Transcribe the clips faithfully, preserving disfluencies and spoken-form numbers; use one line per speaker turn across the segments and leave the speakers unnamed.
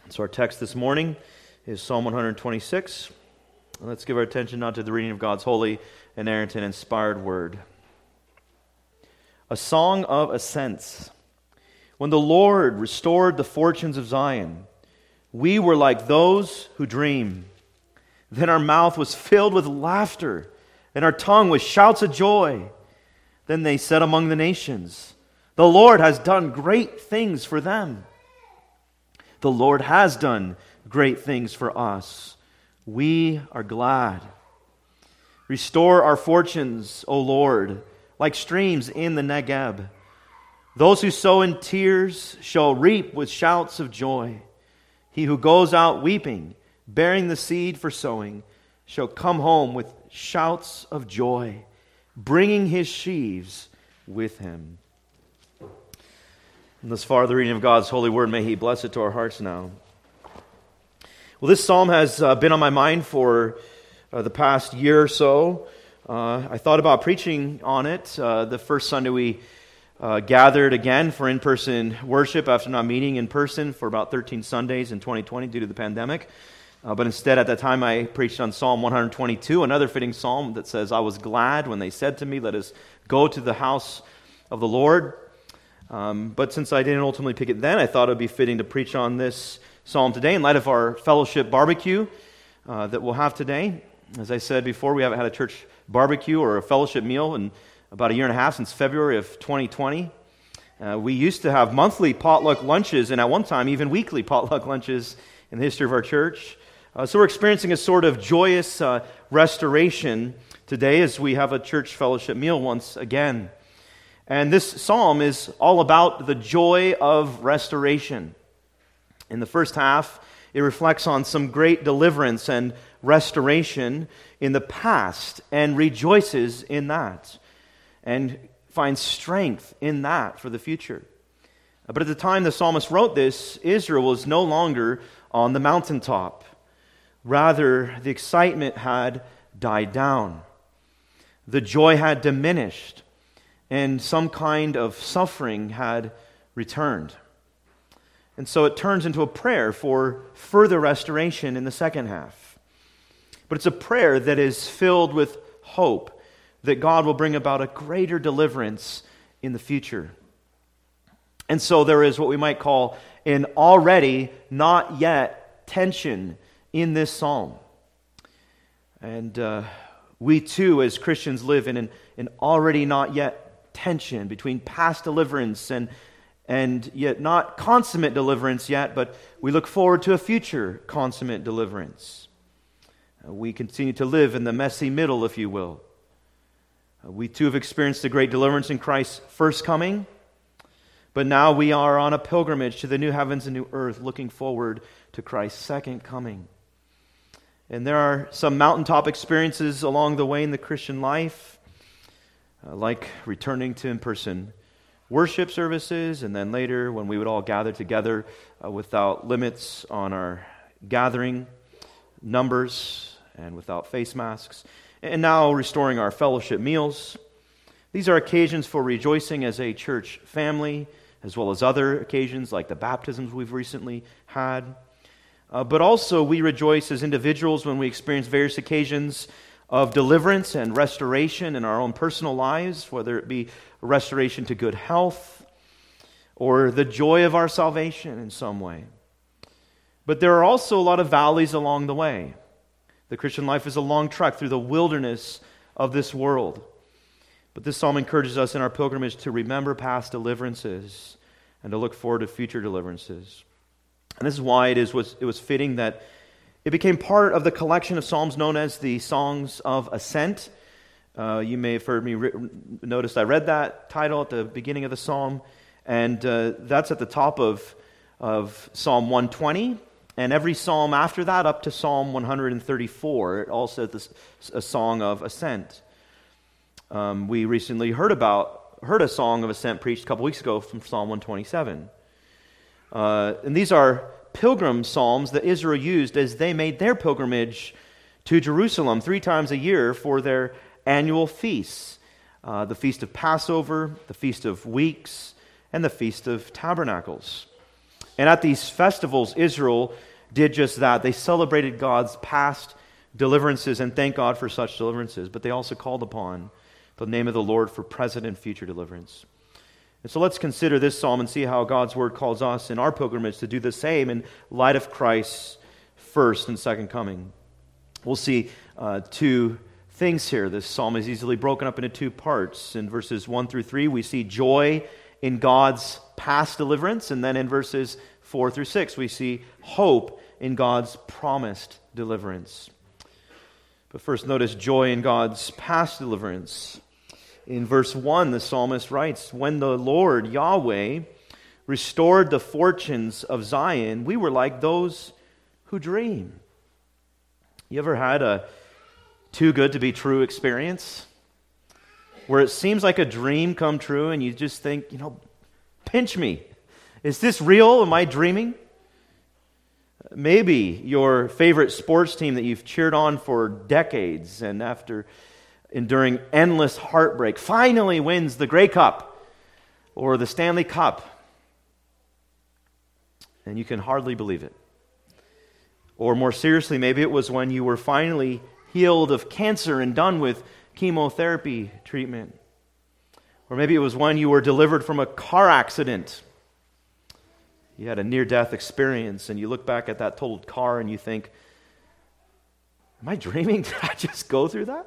So our text this morning is Psalm one twenty-six. Let's give our attention now to the reading of God's holy, inerrant, and inspired word. A song of ascents. When the Lord restored the fortunes of Zion, we were like those who dream. Then our mouth was filled with laughter, and our tongue with shouts of joy. Then they said among the nations, the Lord has done great things for them. The Lord has done great things for us. We are glad. Restore our fortunes, O Lord, like streams in the Negeb. Those who sow in tears shall reap with shouts of joy. He who goes out weeping, bearing the seed for sowing, shall come home with shouts of joy, bringing his sheaves with him. And thus far, the reading of God's holy word, may He bless it to our hearts now. Well, this psalm has uh, been on my mind for uh, the past year or so. Uh, I thought about preaching on it uh, the first Sunday we uh, gathered again for in-person worship after not meeting in person for about thirteen Sundays in twenty twenty due to the pandemic. Uh, but instead, at that time, I preached on Psalm one twenty-two, another fitting psalm that says, I was glad when they said to me, let us go to the house of the Lord. Um, but since I didn't ultimately pick it then, I thought it would be fitting to preach on this psalm today in light of our fellowship barbecue uh, that we'll have today. As I said before, we haven't had a church barbecue or a fellowship meal in about a year and a half, since February of twenty twenty. Uh, we used to have monthly potluck lunches, and at one time even weekly potluck lunches in the history of our church. Uh, so we're experiencing a sort of joyous uh, restoration today as we have a church fellowship meal once again. And this psalm is all about the joy of restoration. In the first half, it reflects on some great deliverance and restoration in the past and rejoices in that and finds strength in that for the future. But at the time the psalmist wrote this, Israel was no longer on the mountaintop. Rather, the excitement had died down. The joy had diminished, and some kind of suffering had returned. And so it turns into a prayer for further restoration in the second half. But it's a prayer that is filled with hope that God will bring about a greater deliverance in the future. And so there is what we might call an already not yet tension in this psalm. And uh, we too as Christians live in an, an already not yet tension between past deliverance and and yet not consummate deliverance yet, but we look forward to a future consummate deliverance. Uh, we continue to live in the messy middle, if you will. Uh, we too have experienced the great deliverance in Christ's first coming, but now we are on a pilgrimage to the new heavens and new earth, looking forward to Christ's second coming. And there are some mountaintop experiences along the way in the Christian life, Uh, like returning to in-person worship services, and then later when we would all gather together uh, without limits on our gathering numbers and without face masks, and now restoring our fellowship meals. These are occasions for rejoicing as a church family, as well as other occasions like the baptisms we've recently had. Uh, but also we rejoice as individuals when we experience various occasions of deliverance and restoration in our own personal lives, whether it be restoration to good health or the joy of our salvation in some way. But there are also a lot of valleys along the way. The Christian life is a long trek through the wilderness of this world. But this psalm encourages us in our pilgrimage to remember past deliverances and to look forward to future deliverances. And this is why it is was it was fitting that it became part of the collection of psalms known as the Songs of Ascent. Uh, you may have heard me re- notice I read that title at the beginning of the psalm, and uh, that's at the top of, of Psalm one twenty, and every psalm after that up to Psalm one thirty-four, it all says this, a song of ascent. Um, we recently heard about heard a song of ascent preached a couple weeks ago from Psalm one twenty-seven. Uh, and these are pilgrim psalms that Israel used as they made their pilgrimage to Jerusalem three times a year for their annual feasts. Uh, the Feast of Passover, the Feast of Weeks, and the Feast of Tabernacles. And at these festivals, Israel did just that. They celebrated God's past deliverances and thanked God for such deliverances, but they also called upon the name of the Lord for present and future deliverance. And so let's consider this psalm and see how God's word calls us in our pilgrimage to do the same in light of Christ's first and second coming. We'll see uh, two things here. This psalm is easily broken up into two parts. In verses one through three, we see joy in God's past deliverance, and then in verses four through six, we see hope in God's promised deliverance. But first, notice joy in God's past deliverance. In verse one, the psalmist writes, "When the Lord, Yahweh, restored the fortunes of Zion, we were like those who dream." You ever had a too good to be true experience? Where it seems like a dream come true and you just think, you know, pinch me. Is this real? Am I dreaming? Maybe your favorite sports team that you've cheered on for decades and after enduring endless heartbreak finally wins the Grey Cup or the Stanley Cup. And you can hardly believe it. Or more seriously, maybe it was when you were finally healed of cancer and done with chemotherapy treatment. Or maybe it was when you were delivered from a car accident. You had a near-death experience and you look back at that totaled car and you think, am I dreaming? Did I just go through that?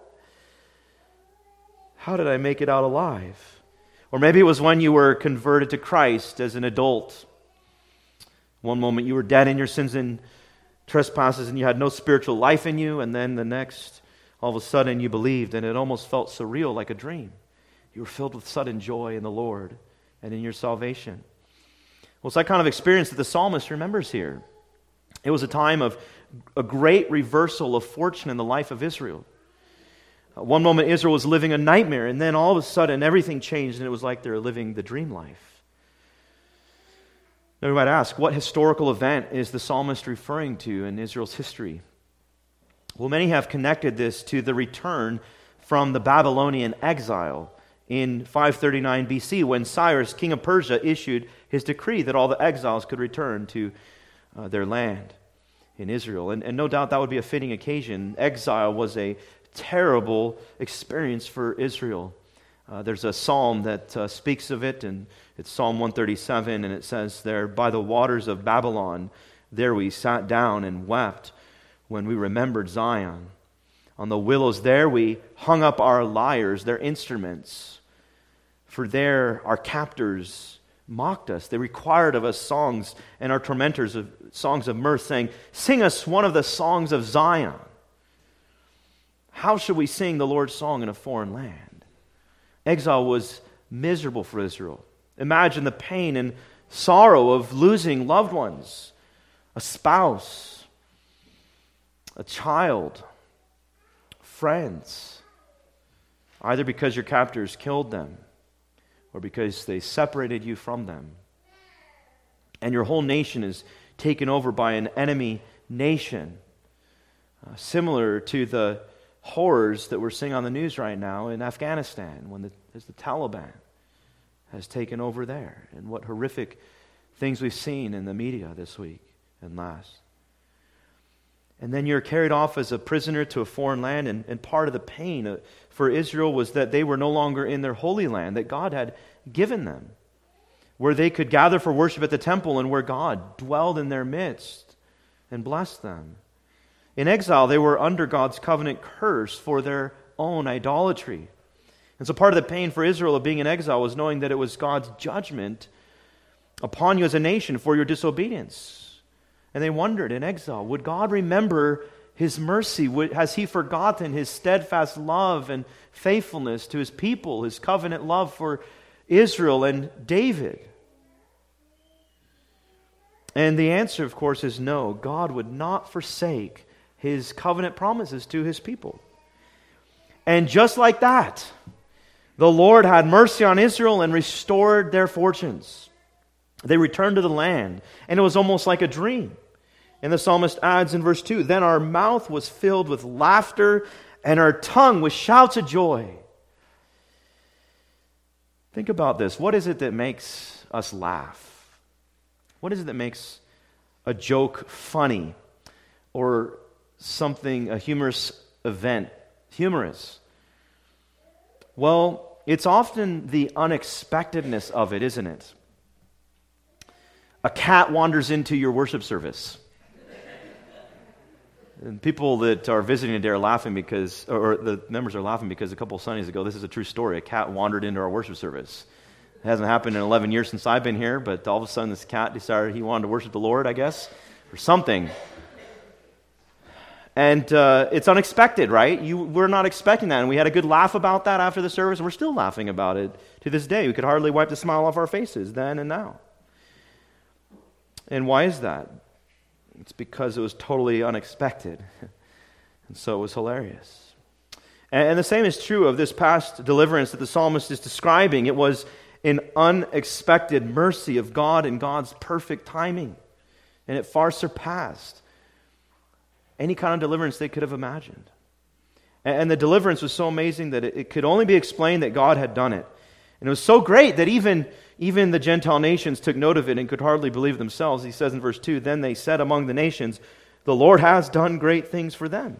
How did I make it out alive? Or maybe it was when you were converted to Christ as an adult. One moment you were dead in your sins and trespasses and you had no spiritual life in you, and then the next, all of a sudden you believed and it almost felt surreal, like a dream. You were filled with sudden joy in the Lord and in your salvation. Well, it's that kind of experience that the psalmist remembers here. It was a time of a great reversal of fortune in the life of Israel. Uh, one moment Israel was living a nightmare, and then all of a sudden everything changed and it was like they were living the dream life. Now we might ask, what historical event is the psalmist referring to in Israel's history? Well, many have connected this to the return from the Babylonian exile in five thirty-nine B C, when Cyrus, king of Persia, issued his decree that all the exiles could return to uh, their land in Israel. And, and no doubt that would be a fitting occasion. Exile was a terrible experience for Israel. Uh, there's a psalm that uh, speaks of it, and it's Psalm one thirty-seven, and it says there, "By the waters of Babylon, there we sat down and wept when we remembered Zion. On the willows there we hung up our lyres, their instruments. For there our captors mocked us. They required of us songs, and our tormentors of songs of mirth, saying, 'Sing us one of the songs of Zion.' How should we sing the Lord's song in a foreign land?" Exile was miserable for Israel. Imagine the pain and sorrow of losing loved ones, a spouse, a child, friends, either because your captors killed them or because they separated you from them. And your whole nation is taken over by an enemy nation, uh, similar to the horrors that we're seeing on the news right now in Afghanistan, when the, as the Taliban has taken over there, and what horrific things we've seen in the media this week and last. And then you're carried off as a prisoner to a foreign land, and, and part of the pain for Israel was that they were no longer in their holy land that God had given them, where they could gather for worship at the temple and where God dwelled in their midst and blessed them. In exile, they were under God's covenant curse for their own idolatry. And so part of the pain for Israel of being in exile was knowing that it was God's judgment upon you as a nation for your disobedience. And they wondered in exile, would God remember His mercy? Would, has He forgotten His steadfast love and faithfulness to His people, His covenant love for Israel and David? And the answer, of course, is no. God would not forsake His covenant promises to His people. And just like that, the Lord had mercy on Israel and restored their fortunes. They returned to the land, and it was almost like a dream. And the psalmist adds in verse two, "Then our mouth was filled with laughter, and our tongue with shouts of joy." Think about this. What is it that makes us laugh? What is it that makes a joke funny or something, a humorous event, humorous? Well, it's often the unexpectedness of it, isn't it? A cat wanders into your worship service. And people that are visiting today are laughing because, or the members are laughing because a couple of Sundays ago, this is a true story, a cat wandered into our worship service. It hasn't happened in eleven years since I've been here, but all of a sudden this cat decided he wanted to worship the Lord, I guess, or something. And uh, it's unexpected, right? You, we're not expecting that, and we had a good laugh about that after the service, and we're still laughing about it to this day. We could hardly wipe the smile off our faces then and now. And why is that? It's because it was totally unexpected, and so it was hilarious. And, and the same is true of this past deliverance that the psalmist is describing. It was an unexpected mercy of God and God's perfect timing, and it far surpassed any kind of deliverance they could have imagined. And the deliverance was so amazing that it could only be explained that God had done it. And it was so great that even, even the Gentile nations took note of it and could hardly believe themselves. He says in verse two, "Then they said among the nations, the Lord has done great things for them."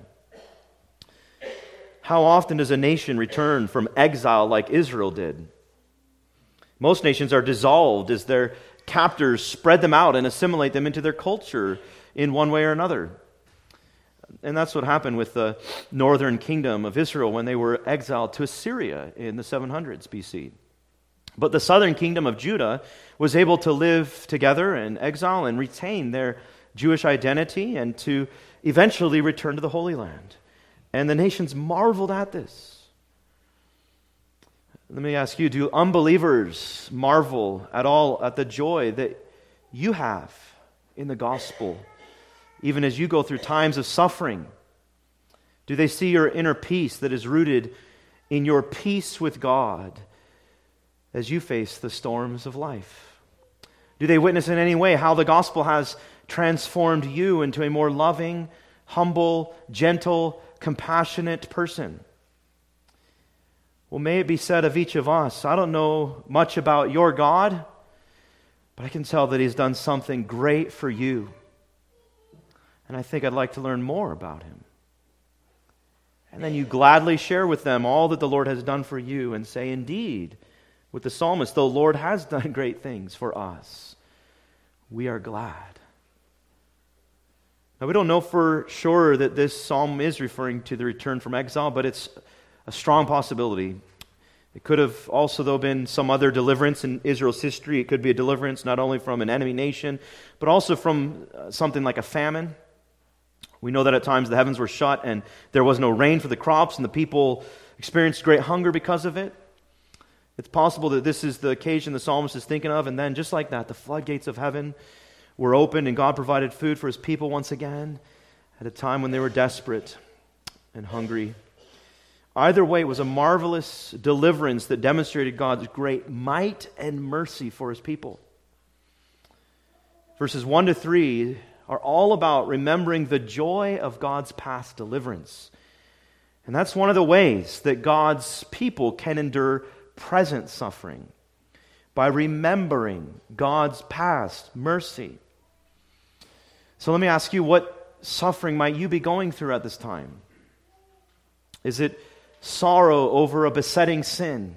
How often does a nation return from exile like Israel did? Most nations are dissolved as their captors spread them out and assimilate them into their culture in one way or another. And that's what happened with the northern kingdom of Israel when they were exiled to Assyria in the seven hundreds B C. But the southern kingdom of Judah was able to live together in exile and retain their Jewish identity and to eventually return to the Holy Land. And the nations marveled at this. Let me ask you, do unbelievers marvel at all at the joy that you have in the gospel? Even as you go through times of suffering, do they see your inner peace that is rooted in your peace with God as you face the storms of life? Do they witness in any way how the gospel has transformed you into a more loving, humble, gentle, compassionate person? Well, may it be said of each of us, I don't know much about your God, but I can tell that He's done something great for you. And I think I'd like to learn more about Him. And then you gladly share with them all that the Lord has done for you and say, indeed, with the psalmist, the Lord has done great things for us. We are glad. Now, we don't know for sure that this psalm is referring to the return from exile, but it's a strong possibility. It could have also, though, been some other deliverance in Israel's history. It could be a deliverance not only from an enemy nation, but also from something like a famine. We know that at times the heavens were shut and there was no rain for the crops and the people experienced great hunger because of it. It's possible that this is the occasion the psalmist is thinking of, and then just like that, the floodgates of heaven were opened and God provided food for His people once again at a time when they were desperate and hungry. Either way, it was a marvelous deliverance that demonstrated God's great might and mercy for His people. Verses one to three are all about remembering the joy of God's past deliverance. And that's one of the ways that God's people can endure present suffering, by remembering God's past mercy. So let me ask you, what suffering might you be going through at this time? Is it sorrow over a besetting sin?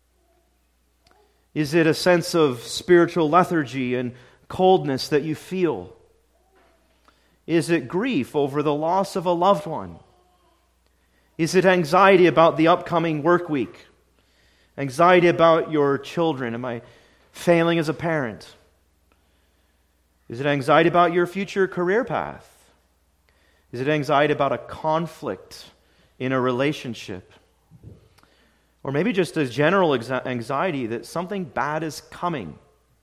Is it a sense of spiritual lethargy and coldness that you feel? Is it grief over the loss of a loved one? Is it anxiety about the upcoming work week? Anxiety about your children? Am I failing as a parent? Is it anxiety about your future career path? Is it anxiety about a conflict in a relationship? Or maybe just a general anxiety that something bad is coming?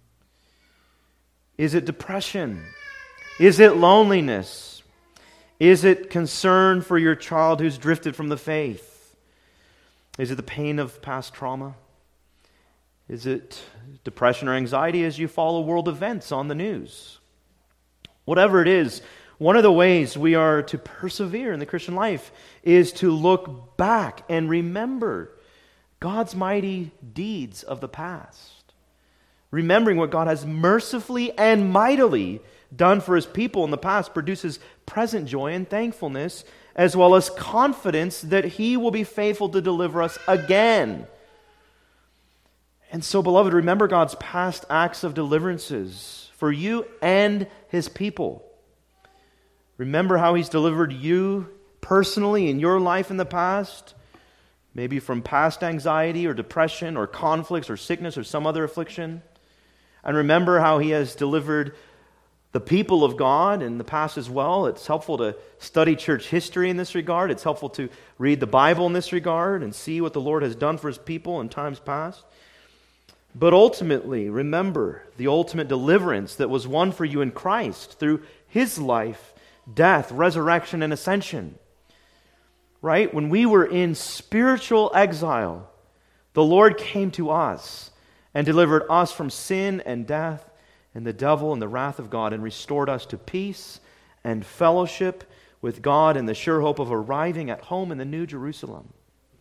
Is it depression? Is it loneliness? Is it concern for your child who's drifted from the faith? Is it the pain of past trauma? Is it depression or anxiety as you follow world events on the news? Whatever it is, one of the ways we are to persevere in the Christian life is to look back and remember God's mighty deeds of the past. Remembering what God has mercifully and mightily done for his people in the past produces present joy and thankfulness, as well as confidence that he will be faithful to deliver us again. And so, beloved, remember God's past acts of deliverances for you and his people. Remember how he's delivered you personally in your life in the past, maybe from past anxiety or depression or conflicts or sickness or some other affliction. And remember how he has delivered the people of God in the past as well. It's helpful to study church history in this regard. It's helpful to read the Bible in this regard and see what the Lord has done for his people in times past. But ultimately, remember the ultimate deliverance that was won for you in Christ through his life, death, resurrection, and ascension. Right? When we were in spiritual exile, the Lord came to us and delivered us from sin and death and the devil and the wrath of God, and restored us to peace and fellowship with God in the sure hope of arriving at home in the New Jerusalem.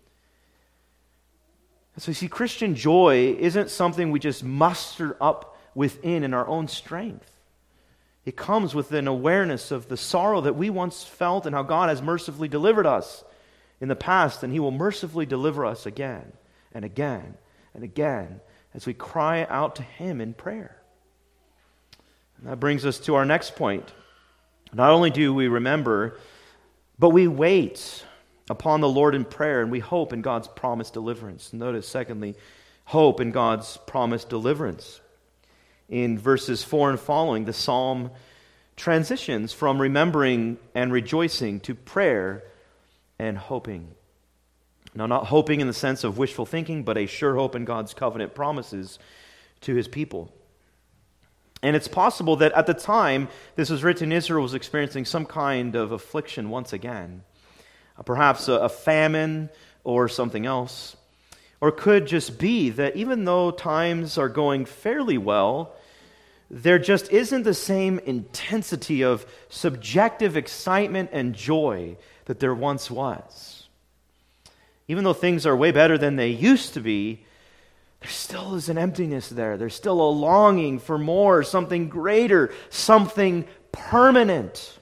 And so you see, Christian joy isn't something we just muster up within in our own strength. It comes with an awareness of the sorrow that we once felt and how God has mercifully delivered us in the past, and he will mercifully deliver us again and again and again as we cry out to him in prayer. And that brings us to our next point. Not only do we remember, but we wait upon the Lord in prayer, and we hope in God's promised deliverance. Notice, secondly, hope in God's promised deliverance. In verses four and following, the psalm transitions from remembering and rejoicing to prayer and hoping. Now, not hoping in the sense of wishful thinking, but a sure hope in God's covenant promises to his people. And it's possible that at the time this was written, Israel was experiencing some kind of affliction once again. Uh, perhaps a, a famine or something else. Or it could just be that even though times are going fairly well, there just isn't the same intensity of subjective excitement and joy that there once was. Even though things are way better than they used to be, there still is an emptiness there. There's still a longing for more, something greater, something permanent.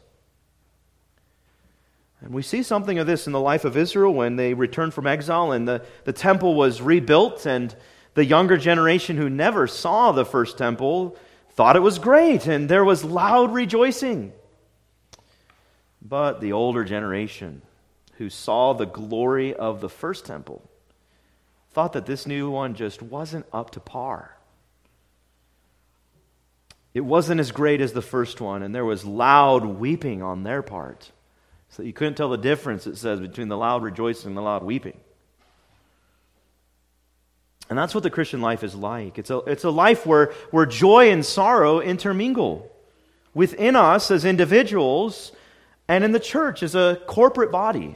And we see something of this in the life of Israel when they returned from exile and the, the temple was rebuilt, and the younger generation who never saw the first temple thought it was great, and there was loud rejoicing. But the older generation who saw the glory of the first temple thought that this new one just wasn't up to par. It wasn't as great as the first one, and there was loud weeping on their part. So you couldn't tell the difference, it says, between the loud rejoicing and the loud weeping. And that's what the Christian life is like. It's a, it's a life where, where joy and sorrow intermingle within us as individuals and in the church as a corporate body.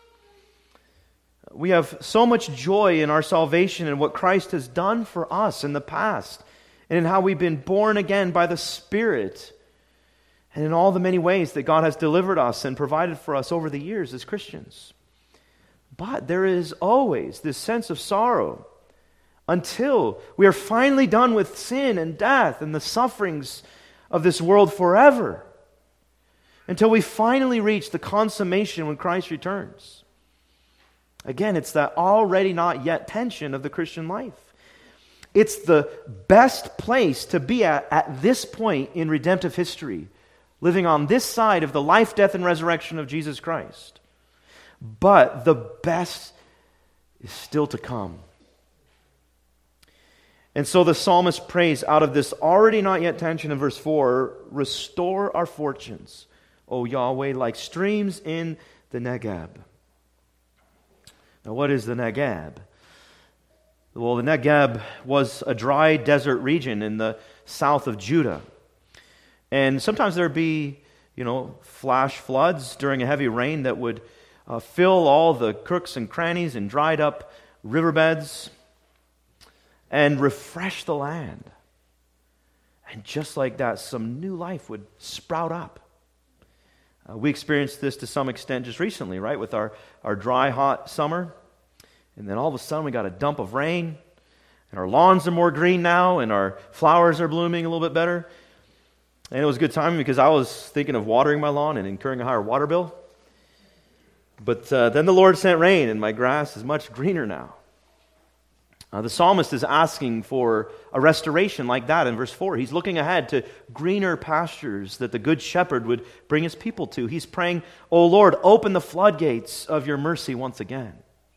We have so much joy in our salvation and what Christ has done for us in the past, and in how we've been born again by the Spirit, and in all the many ways that God has delivered us and provided for us over the years as Christians. But there is always this sense of sorrow until we are finally done with sin and death and the sufferings of this world forever, until we finally reach the consummation when Christ returns. Again, it's that already not yet tension of the Christian life. It's the best place to be at at this point in redemptive history, living on this side of the life, death, and resurrection of Jesus Christ. But the best is still to come. And so the psalmist prays out of this already not yet tension in verse four, restore our fortunes, O Yahweh, like streams in the Negeb. Now, what is the Negeb? Well, the Negeb was a dry desert region in the south of Judah. And sometimes there would be, you know, flash floods during a heavy rain that would uh, fill all the crooks and crannies and dried up riverbeds and refresh the land. And just like that, some new life would sprout up. Uh, we experienced this to some extent just recently, right, with our, our dry, hot summer. And then all of a sudden we got a dump of rain. And our lawns are more green now, and our flowers are blooming a little bit better. And it was good timing because I was thinking of watering my lawn and incurring a higher water bill. But uh, then the Lord sent rain, and my grass is much greener now. Uh, the psalmist is asking for a restoration like that in verse four. He's looking ahead to greener pastures that the good shepherd would bring his people to. He's praying, "O Lord, open the floodgates of your mercy once again."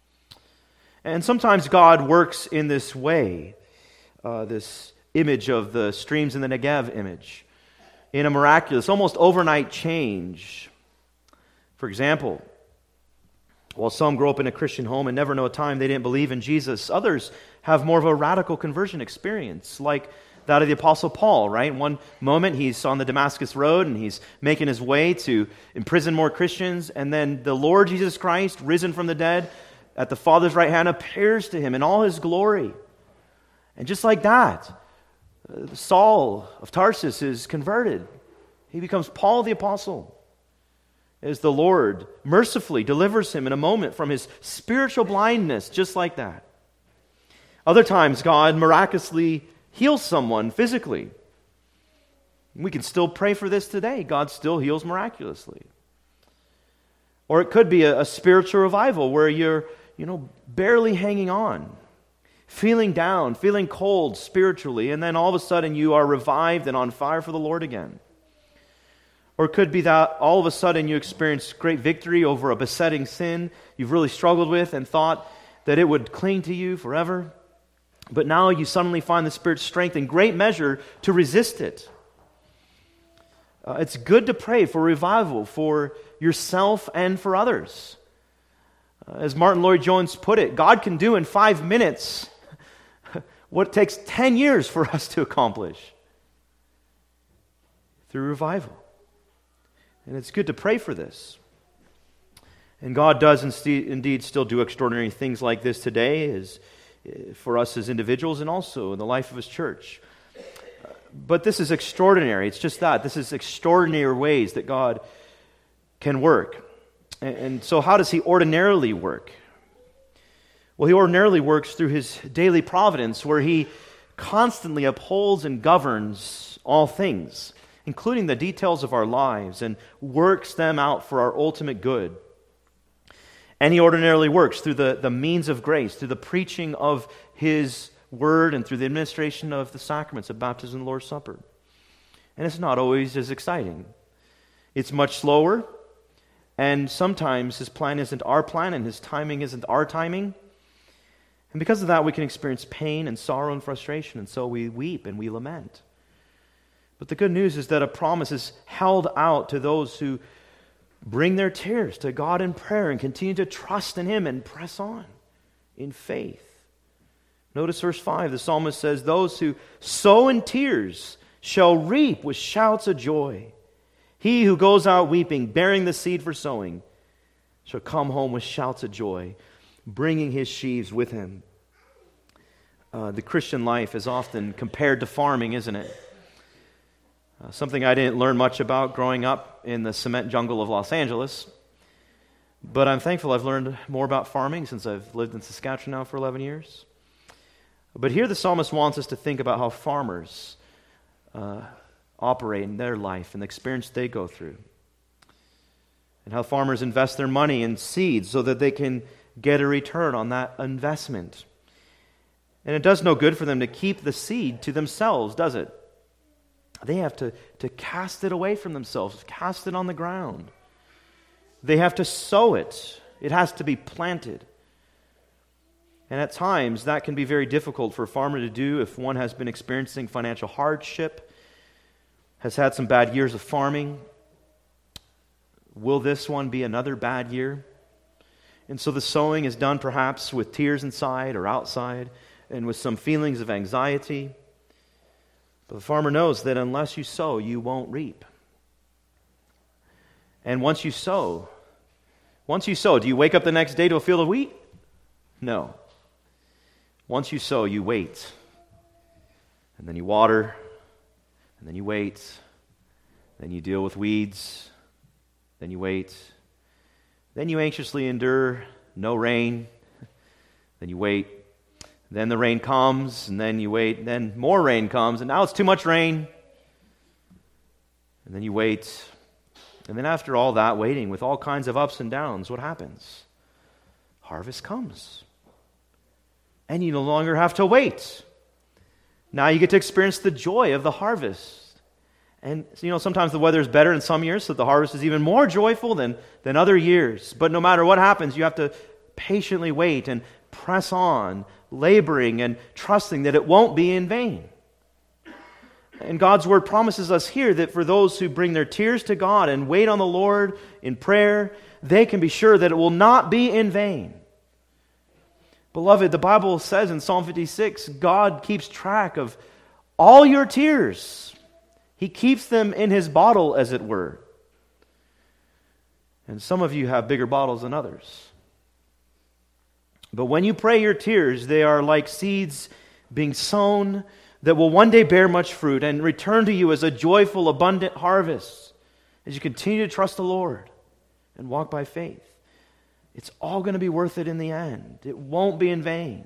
And sometimes God works in this way, uh, this image of the streams in the Negev image, in a miraculous, almost overnight change. For example, while some grow up in a Christian home and never know a time they didn't believe in Jesus, others have more of a radical conversion experience, like that of the Apostle Paul, right? One moment he's on the Damascus Road and he's making his way to imprison more Christians, and then the Lord Jesus Christ, risen from the dead, at the Father's right hand, appears to him in all his glory. And just like that, Saul of Tarsus is converted. He becomes Paul the Apostle, as the Lord mercifully delivers him in a moment from his spiritual blindness, just like that. Other times, God miraculously heals someone physically. We can still pray for this today. God still heals miraculously. Or it could be a, a spiritual revival where you're, you know, barely hanging on, feeling down, feeling cold spiritually, and then all of a sudden you are revived and on fire for the Lord again. Or it could be that all of a sudden you experience great victory over a besetting sin you've really struggled with and thought that it would cling to you forever. But now you suddenly find the Spirit's strength in great measure to resist it. Uh, it's good to pray for revival for yourself and for others. Uh, as Martin Lloyd-Jones put it, God can do in five minutes what takes ten years for us to accomplish through revival. And it's good to pray for this. And God does indeed still do extraordinary things like this today as, for us as individuals and also in the life of His church. But this is extraordinary. It's just that. This is extraordinary ways that God can work. And, and so how does He ordinarily work? Well, He ordinarily works through His daily providence, where He constantly upholds and governs all things, including the details of our lives, and works them out for our ultimate good. And He ordinarily works through the, the means of grace, through the preaching of His Word, and through the administration of the sacraments of baptism and the Lord's Supper. And it's not always as exciting. It's much slower, and sometimes His plan isn't our plan, and His timing isn't our timing. And because of that, we can experience pain and sorrow and frustration, and so we weep and we lament. But the good news is that a promise is held out to those who bring their tears to God in prayer and continue to trust in Him and press on in faith. Notice verse five, the psalmist says, "Those who sow in tears shall reap with shouts of joy. He who goes out weeping, bearing the seed for sowing, shall come home with shouts of joy, bringing his sheaves with him." Uh, the Christian life is often compared to farming, isn't it? Uh, something I didn't learn much about growing up in the cement jungle of Los Angeles. But I'm thankful I've learned more about farming since I've lived in Saskatchewan now for eleven years. But here the psalmist wants us to think about how farmers uh, operate in their life and the experience they go through. And how farmers invest their money in seeds so that they can get a return on that investment. And it does no good for them to keep the seed to themselves, does it? They have to, to cast it away from themselves, cast it on the ground. They have to sow it. It has to be planted. And at times, that can be very difficult for a farmer to do if one has been experiencing financial hardship, has had some bad years of farming. Will this one be another bad year? And so the sowing is done perhaps with tears inside or outside, and with some feelings of anxiety. But the farmer knows that unless you sow, you won't reap. And once you sow, once you sow, do you wake up the next day to a field of wheat? No. Once you sow, you wait. And then you water. And then you wait. Then you deal with weeds. Then you wait. Then you anxiously endure no rain. Then you wait. Then the rain comes, and then you wait, and then more rain comes, and now it's too much rain. And then you wait. And then after all that waiting, with all kinds of ups and downs, what happens? Harvest comes. And you no longer have to wait. Now you get to experience the joy of the harvest. And you know, sometimes the weather is better in some years, so the harvest is even more joyful than, than other years. But no matter what happens, you have to patiently wait and press on, laboring and trusting that it won't be in vain. And God's Word promises us here that for those who bring their tears to God and wait on the Lord in prayer, they can be sure that it will not be in vain. Beloved, the Bible says in Psalm fifty-six, God keeps track of all your tears. He keeps them in His bottle, as it were. And some of you have bigger bottles than others. But when you pray your tears, they are like seeds being sown that will one day bear much fruit and return to you as a joyful, abundant harvest as you continue to trust the Lord and walk by faith. It's all going to be worth it in the end. It won't be in vain.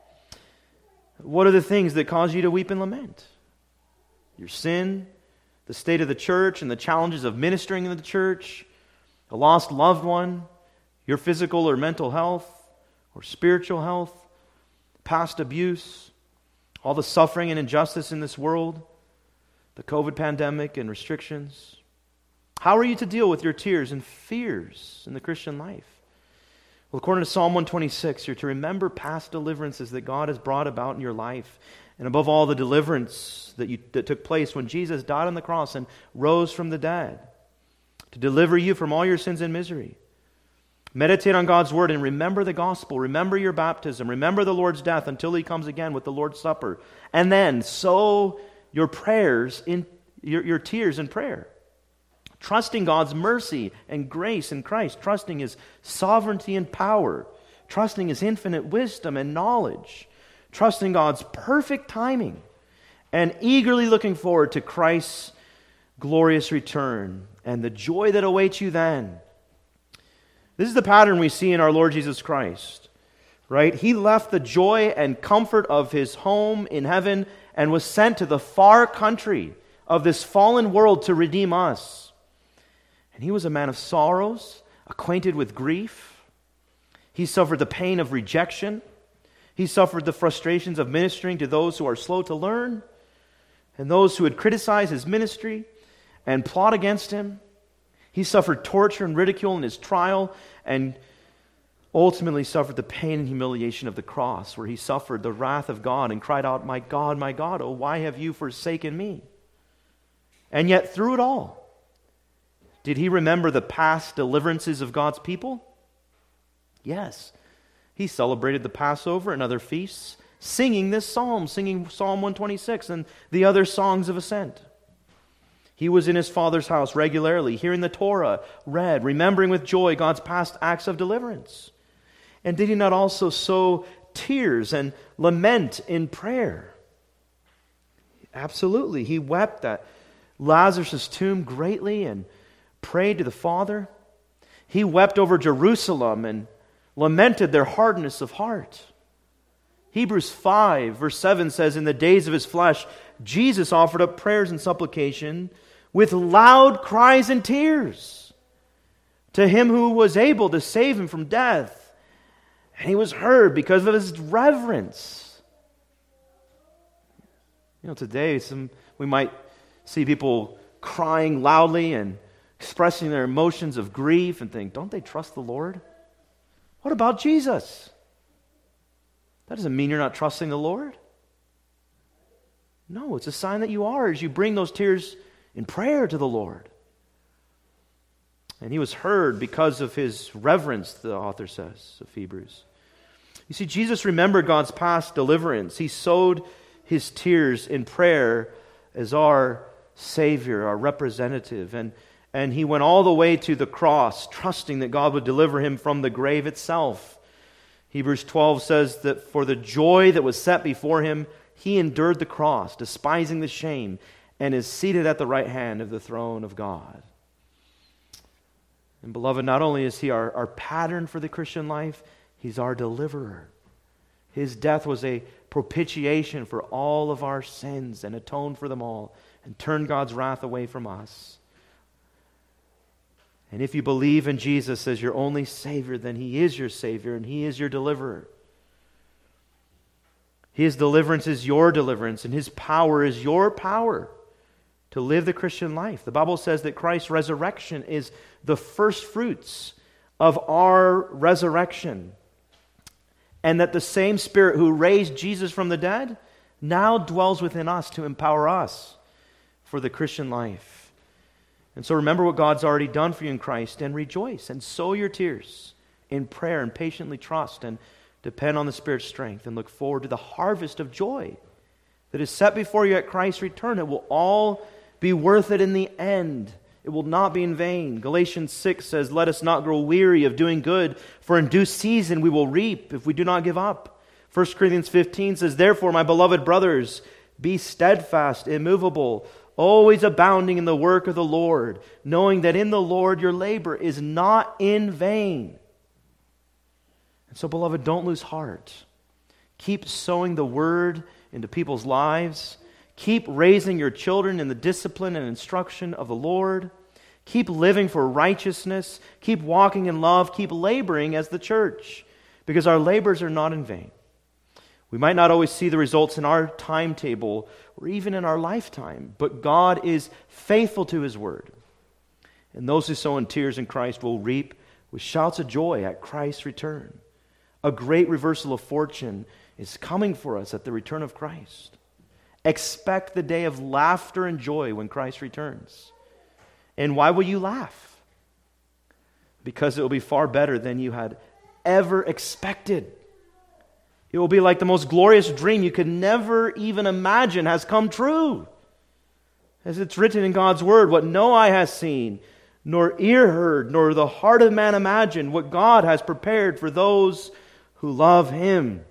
What are the things that cause you to weep and lament? Your sin, the state of the church and the challenges of ministering in the church, a lost loved one, your physical or mental health, or spiritual health, past abuse, all the suffering and injustice in this world, the COVID pandemic and restrictions. How are you to deal with your tears and fears in the Christian life? Well, according to Psalm one twenty-six, you're to remember past deliverances that God has brought about in your life, and above all, the deliverance that, you, that took place when Jesus died on the cross and rose from the dead to deliver you from all your sins and misery. Meditate on God's Word and remember the gospel. Remember your baptism. Remember the Lord's death until He comes again with the Lord's Supper. And then sow your prayers, in your, your tears in prayer. Trusting God's mercy and grace in Christ. Trusting His sovereignty and power. Trusting His infinite wisdom and knowledge. Trusting God's perfect timing. And eagerly looking forward to Christ's glorious return and the joy that awaits you then. This is the pattern we see in our Lord Jesus Christ, right? He left the joy and comfort of His home in heaven and was sent to the far country of this fallen world to redeem us. And He was a man of sorrows, acquainted with grief. He suffered the pain of rejection. He suffered the frustrations of ministering to those who are slow to learn and those who would criticize His ministry and plot against Him. He suffered torture and ridicule in His trial and ultimately suffered the pain and humiliation of the cross, where He suffered the wrath of God and cried out, "My God, my God, oh, why have you forsaken me?" And yet through it all, did He remember the past deliverances of God's people? Yes. He celebrated the Passover and other feasts, singing this psalm, singing Psalm one twenty-six and the other songs of ascent. He was in His Father's house regularly, hearing the Torah read, remembering with joy God's past acts of deliverance. And did He not also sow tears and lament in prayer? Absolutely. He wept at Lazarus' tomb greatly and prayed to the Father. He wept over Jerusalem and lamented their hardness of heart. Hebrews five, verse seven says, "In the days of His flesh, Jesus offered up prayers and supplication with loud cries and tears to Him who was able to save Him from death. And He was heard because of His reverence." You know, today some we might see people crying loudly and expressing their emotions of grief and think, don't they trust the Lord? What about Jesus? That doesn't mean you're not trusting the Lord. No, it's a sign that you are as you bring those tears in prayer to the Lord. And He was heard because of His reverence, the author says of Hebrews. You see, Jesus remembered God's past deliverance. He sowed His tears in prayer as our Savior, our representative. And, and He went all the way to the cross, trusting that God would deliver Him from the grave itself. Hebrews twelve says that for the joy that was set before Him, He endured the cross, despising the shame, and is seated at the right hand of the throne of God. And beloved, not only is He our, our pattern for the Christian life, He's our deliverer. His death was a propitiation for all of our sins and atoned for them all and turned God's wrath away from us. And if you believe in Jesus as your only Savior, then He is your Savior and He is your deliverer. His deliverance is your deliverance, and His power is your power to live the Christian life. The Bible says that Christ's resurrection is the first fruits of our resurrection, and that the same Spirit who raised Jesus from the dead now dwells within us to empower us for the Christian life. And so remember what God's already done for you in Christ, and rejoice and sow your tears in prayer and patiently trust and depend on the Spirit's strength and look forward to the harvest of joy that is set before you at Christ's return. It will all be worth it in the end. It will not be in vain. Galatians six says, "Let us not grow weary of doing good, for in due season we will reap if we do not give up." First Corinthians fifteen says, "Therefore, my beloved brothers, be steadfast, immovable, always abounding in the work of the Lord, knowing that in the Lord your labor is not in vain." And so, beloved, don't lose heart. Keep sowing the Word into people's lives. Keep raising your children in the discipline and instruction of the Lord. Keep living for righteousness. Keep walking in love. Keep laboring as the church, because our labors are not in vain. We might not always see the results in our timetable or even in our lifetime, but God is faithful to His Word. And those who sow in tears in Christ will reap with shouts of joy at Christ's return. A great reversal of fortune is coming for us at the return of Christ. Expect the day of laughter and joy when Christ returns. And why will you laugh? Because it will be far better than you had ever expected. It will be like the most glorious dream you could never even imagine has come true. As it's written in God's Word, what no eye has seen, nor ear heard, nor the heart of man imagined, what God has prepared for those who love Him.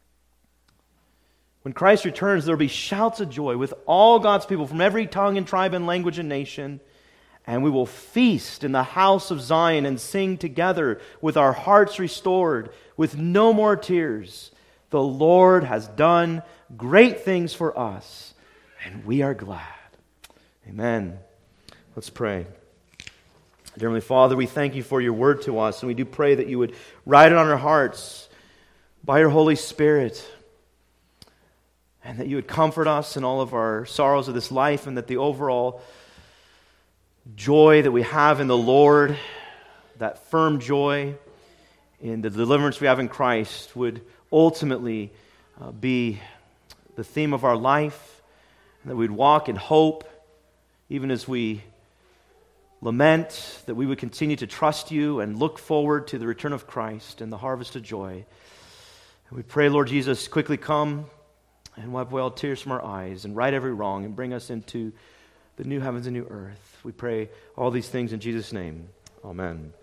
When Christ returns, there will be shouts of joy with all God's people from every tongue and tribe and language and nation. And we will feast in the house of Zion and sing together with our hearts restored, with no more tears. The Lord has done great things for us, and we are glad. Amen. Let's pray. Dear Heavenly Father, we thank You for Your Word to us, and we do pray that You would write it on our hearts by Your Holy Spirit, and that You would comfort us in all of our sorrows of this life, and that the overall joy that we have in the Lord, that firm joy in the deliverance we have in Christ, would ultimately uh, be the theme of our life, and that we'd walk in hope, even as we lament, that we would continue to trust You and look forward to the return of Christ and the harvest of joy. And we pray, Lord Jesus, quickly come and wipe away all tears from our eyes and right every wrong and bring us into the new heavens and new earth. We pray all these things in Jesus' name. Amen.